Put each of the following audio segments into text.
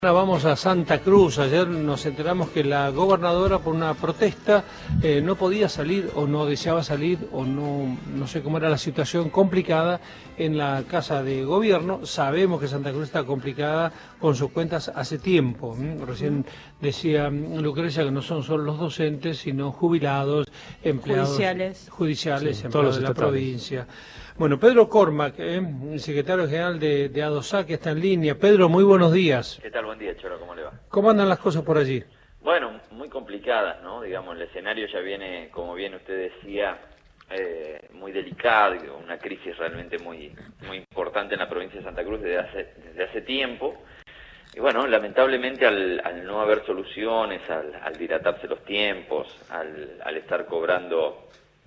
Ahora vamos a Santa Cruz. Ayer nos enteramos que la gobernadora, por una protesta, no podía salir o no deseaba salir o no sé cómo era la situación complicada en la casa de gobierno. Sabemos que Santa Cruz está complicada con sus cuentas hace tiempo. Recién decía Lucrecia que no son solo los docentes, sino jubilados, empleados judiciales, sí, empleados de la provincia. Bueno, Pedro Cormac, secretario general de ADOSA, que está en línea. Pedro, muy buenos días. ¿Qué tal? Buen día, Cholo, ¿cómo le va? ¿Cómo andan las cosas por allí? Bueno, muy complicadas, ¿no? Digamos, el escenario ya viene, como bien usted decía, muy delicado, una crisis realmente muy importante en la provincia de Santa Cruz desde hace tiempo. Y bueno, lamentablemente al no haber soluciones, al dilatarse los tiempos, al estar cobrando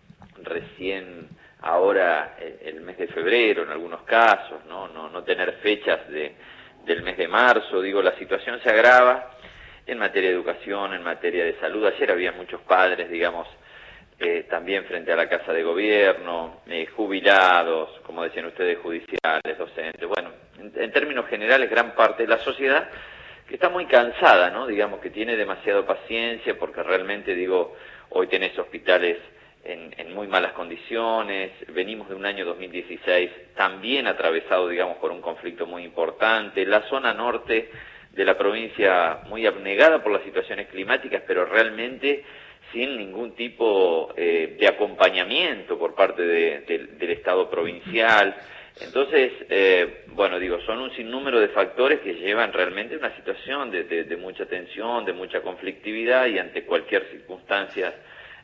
recién ahora el mes de febrero en algunos casos, no tener fechas del mes de marzo, digo, la situación se agrava en materia de educación, en materia de salud. Ayer había muchos padres, digamos, también frente a la Casa de Gobierno, jubilados, como decían ustedes, judiciales, docentes. Bueno, en términos generales, gran parte de la sociedad que está muy cansada, ¿no? Digamos que tiene demasiada paciencia porque realmente, digo, hoy tenés hospitales en muy malas condiciones, venimos de un año 2016 también atravesado, digamos, por un conflicto muy importante, la zona norte de la provincia muy abnegada por las situaciones climáticas, pero realmente sin ningún tipo de acompañamiento por parte del Estado provincial. Entonces, bueno, digo, son un sinnúmero de factores que llevan realmente a una situación de mucha tensión, de mucha conflictividad, y ante cualquier circunstancia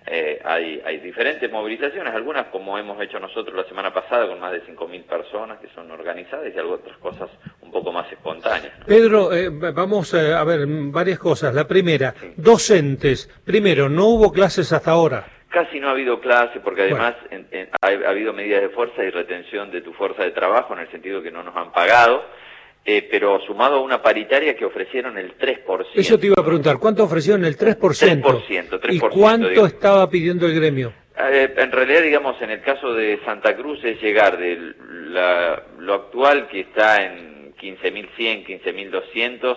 hay diferentes movilizaciones, algunas como hemos hecho nosotros la semana pasada con más de 5.000 personas que son organizadas, y otras cosas un poco más espontáneas, ¿no? Pedro, vamos a ver varias cosas. La primera, sí. Docentes. Primero, no hubo clases hasta ahora. Casi no ha habido clase porque además ha habido medidas de fuerza y retención de tu fuerza de trabajo, en el sentido de que no nos han pagado. Pero sumado a una paritaria que ofrecieron el 3%. Eso te iba a preguntar, ¿cuánto ofrecieron el 3%? 3%. ¿Y cuánto estaba pidiendo el gremio? En realidad, digamos, en el caso de Santa Cruz es llegar de lo actual, que está en 15.100, 15.200,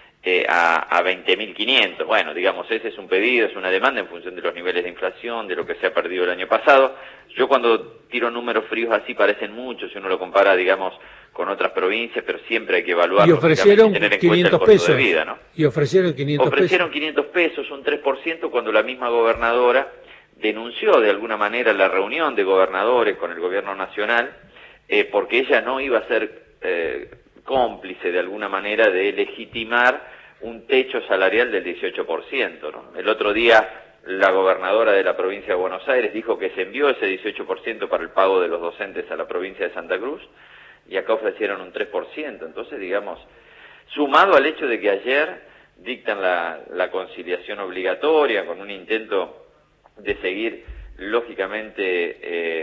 a 20.500. Bueno, digamos, ese es un pedido, es una demanda en función de los niveles de inflación, de lo que se ha perdido el año pasado. Yo cuando tiro números fríos así parecen muchos, si uno lo compara, digamos, con otras provincias, pero siempre hay que evaluarlo. Y ofrecieron tener en 500 cuenta el costo pesos. De vida, ¿no? Y ofrecieron 500 Ofrecieron pesos. 500 pesos, un 3%, cuando la misma gobernadora denunció de alguna manera la reunión de gobernadores con el gobierno nacional, porque ella no iba a ser cómplice de alguna manera de legitimar un techo salarial del 18%, ¿no? El otro día la gobernadora de la provincia de Buenos Aires dijo que se envió ese 18% para el pago de los docentes a la provincia de Santa Cruz, y acá ofrecieron un 3%. Entonces, digamos, sumado al hecho de que ayer dictan la conciliación obligatoria con un intento de seguir, lógicamente,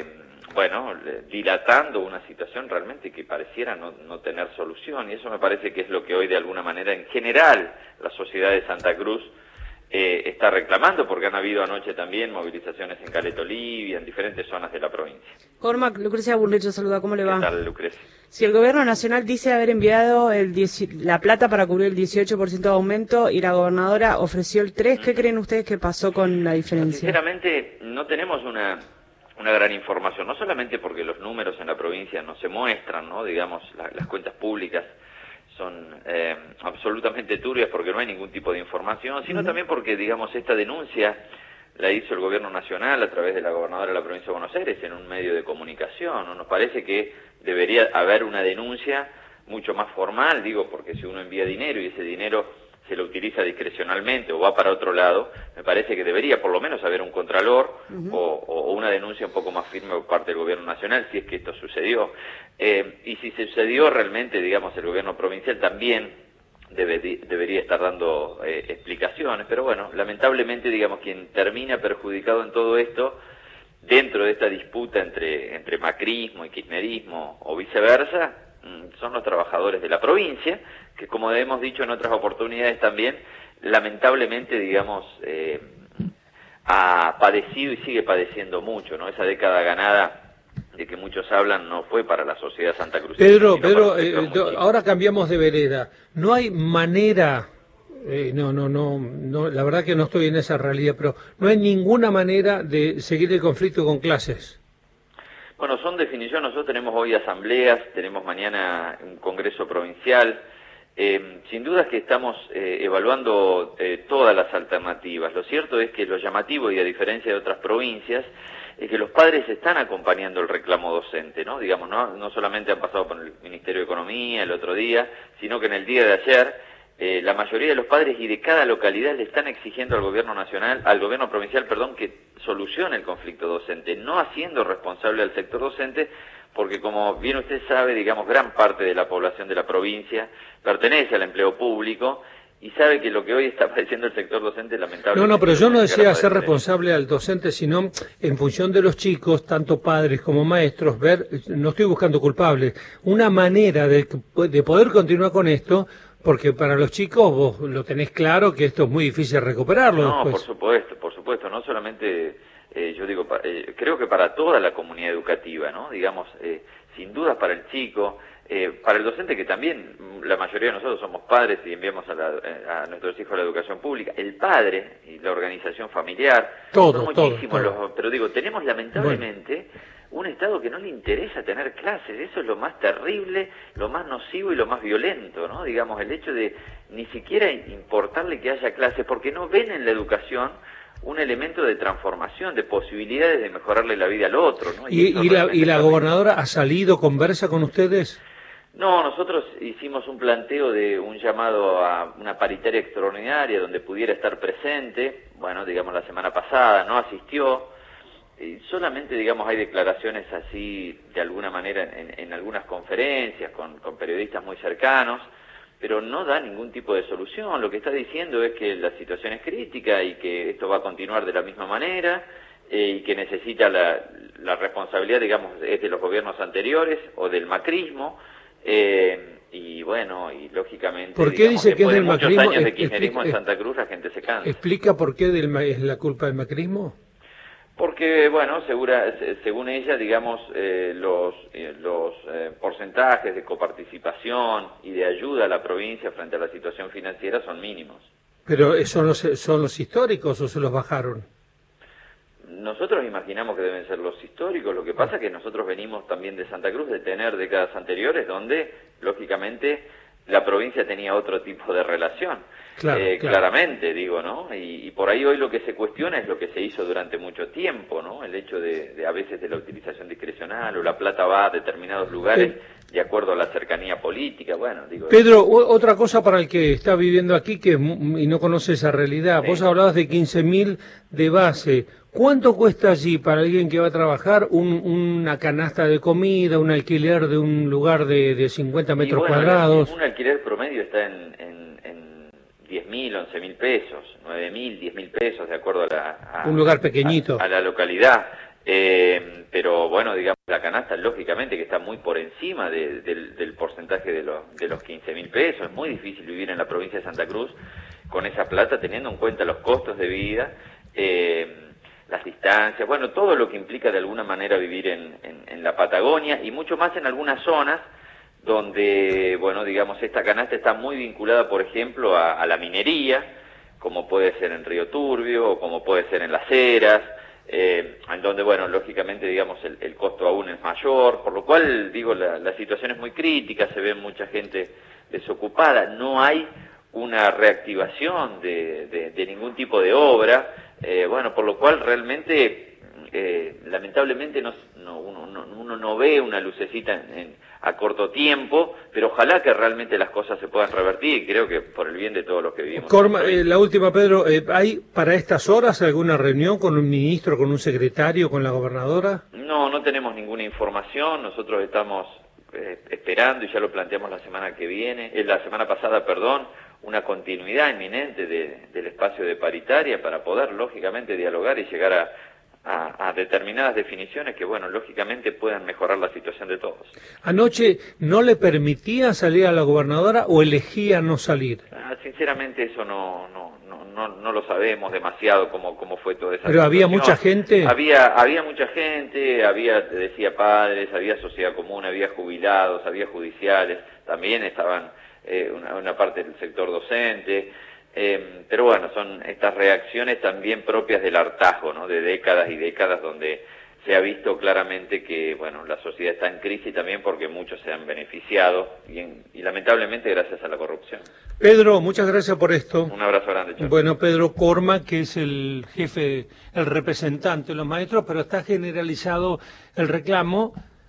dilatando una situación realmente que pareciera no tener solución, y eso me parece que es lo que hoy de alguna manera en general la sociedad de Santa Cruz está reclamando, porque han habido anoche también movilizaciones en Caleta Olivia, en diferentes zonas de la provincia. Cormac, Lucrecia Burlecho saluda, ¿cómo le va? ¿Qué tal, Lucrecia? Si el gobierno nacional dice haber enviado la plata para cubrir el 18% de aumento y la gobernadora ofreció el 3%, ¿qué creen ustedes que pasó con la diferencia? Sinceramente, no tenemos una gran información, no solamente porque los números en la provincia no se muestran, ¿no? Digamos, las cuentas públicas son absolutamente turbias porque no hay ningún tipo de información, sino también porque, digamos, esta denuncia la hizo el gobierno nacional a través de la gobernadora de la provincia de Buenos Aires en un medio de comunicación, ¿no? Nos parece que debería haber una denuncia mucho más formal, digo, porque si uno envía dinero y ese dinero se lo utiliza discrecionalmente o va para otro lado, me parece que debería por lo menos haber un contralor o una denuncia un poco más firme por parte del gobierno nacional si es que esto sucedió. Y si sucedió realmente, digamos, el gobierno provincial también debería estar dando explicaciones, pero bueno, lamentablemente, digamos, quien termina perjudicado en todo esto, dentro de esta disputa entre macrismo y kirchnerismo o viceversa, son los trabajadores de la provincia, que, como hemos dicho en otras oportunidades también, lamentablemente, digamos, ha padecido y sigue padeciendo mucho, ¿no? Esa década ganada de que muchos hablan no fue para la sociedad santacruceña. Pedro, Ahora ahora cambiamos de vereda. No hay manera, no, la verdad que no estoy en esa realidad, pero no hay ninguna manera de seguir el conflicto con clases. Bueno, son definiciones. Nosotros tenemos hoy asambleas, tenemos mañana un congreso provincial. Sin duda es que estamos evaluando todas las alternativas. Lo cierto es que lo llamativo, y a diferencia de otras provincias, es que los padres están acompañando el reclamo docente, ¿no? Digamos, no solamente han pasado por el Ministerio de Economía el otro día, sino que en el día de ayer la mayoría de los padres y de cada localidad le están exigiendo al gobierno nacional, al gobierno provincial, perdón, que solucione el conflicto docente, no haciendo responsable al sector docente, porque como bien usted sabe, digamos, gran parte de la población de la provincia pertenece al empleo público y sabe que lo que hoy está padeciendo el sector docente lamentablemente... No, pero yo no decía hacer responsable al docente, sino en función de los chicos, tanto padres como maestros, ver, no estoy buscando culpables, una manera de poder continuar con esto, porque para los chicos vos lo tenés claro que esto es muy difícil recuperarlo. No, después. por supuesto, no solamente... yo digo, creo que para toda la comunidad educativa, ¿no? Digamos, sin duda para el chico, para el docente, que también la mayoría de nosotros somos padres y enviamos a nuestros hijos a la educación pública, el padre y la organización familiar, todo. Pero digo, tenemos lamentablemente un Estado que no le interesa tener clases. Eso es lo más terrible, lo más nocivo y lo más violento, ¿no? Digamos, el hecho de ni siquiera importarle que haya clases, porque no ven en la educación un elemento de transformación, de posibilidades de mejorarle la vida al otro, ¿no? ¿Y la gobernadora ha salido, conversa con ustedes? No, nosotros hicimos un planteo de un llamado a una paritaria extraordinaria donde pudiera estar presente. Bueno, digamos, la semana pasada no asistió. Solamente, digamos, hay declaraciones así, de alguna manera, en algunas conferencias con periodistas muy cercanos, pero no da ningún tipo de solución. Lo que está diciendo es que la situación es crítica y que esto va a continuar de la misma manera, y que necesita la responsabilidad, digamos, es de los gobiernos anteriores o del macrismo, y bueno, y lógicamente, ¿por qué digamos, dice que es del muchos macrismo? años de kirchnerismo en Santa Cruz, la gente se cansa. ¿Explica por qué es la culpa del macrismo? Porque, bueno, según ella, digamos, los porcentajes de coparticipación y de ayuda a la provincia frente a la situación financiera son mínimos. ¿Pero son los históricos o se los bajaron? Nosotros imaginamos que deben ser los históricos. Lo que pasa es que nosotros venimos también de Santa Cruz, de tener décadas anteriores donde, lógicamente, la provincia tenía otro tipo de relación. Claro. Claramente, digo, ¿no? Y por ahí hoy lo que se cuestiona es lo que se hizo durante mucho tiempo, ¿no? El hecho de a veces de la utilización discrecional, o la plata va a determinados lugares de acuerdo a la cercanía política. Bueno, digo... Pedro, otra cosa para el que está viviendo aquí y no conoce esa realidad. Sí. Vos hablabas de 15.000 de base. ¿Cuánto cuesta allí para alguien que va a trabajar una canasta de comida, un alquiler de un lugar de 50 metros cuadrados? Un alquiler promedio está en 10.000, 11.000 pesos, 9.000, 10.000 pesos, de acuerdo a un lugar pequeñito. A la localidad. Pero bueno, digamos, la canasta lógicamente que está muy por encima del porcentaje de los 15.000 pesos. Es muy difícil vivir en la provincia de Santa Cruz con esa plata, teniendo en cuenta los costos de vida, las distancias, bueno, todo lo que implica de alguna manera vivir en la Patagonia, y mucho más en algunas zonas donde, bueno, digamos, esta canasta está muy vinculada, por ejemplo, a la minería, como puede ser en Río Turbio, o como puede ser en Las Heras, en donde, bueno, lógicamente, digamos, el costo aún es mayor, por lo cual, digo, la situación es muy crítica, se ve mucha gente desocupada, no hay una reactivación de ningún tipo de obra, bueno, por lo cual realmente, lamentablemente, uno no ve una lucecita a corto tiempo, pero ojalá que realmente las cosas se puedan revertir, y creo que por el bien de todos los que vivimos. La última, Pedro, ¿hay para estas horas alguna reunión con un ministro, con un secretario, con la gobernadora? No tenemos ninguna información. Nosotros estamos esperando, y ya lo planteamos la semana pasada, una continuidad inminente del espacio de paritaria para poder, lógicamente, dialogar y llegar a determinadas definiciones que, bueno, lógicamente puedan mejorar la situación de todos. ¿Anoche no le permitía salir a la gobernadora o elegía no salir? Sinceramente eso no lo sabemos demasiado cómo fue toda esa Pero situación. había mucha gente. Había mucha gente, te decía padres, había sociedad común, había jubilados, había judiciales, también estaban una parte del sector docente. Pero bueno, son estas reacciones también propias del hartazgo, ¿no? De décadas y décadas donde se ha visto claramente que, bueno, la sociedad está en crisis también porque muchos se han beneficiado y lamentablemente gracias a la corrupción. Pedro, muchas gracias por esto. Un abrazo grande, Chau. Bueno, Pedro Corma, que es el jefe, el representante de los maestros, pero está generalizado el reclamo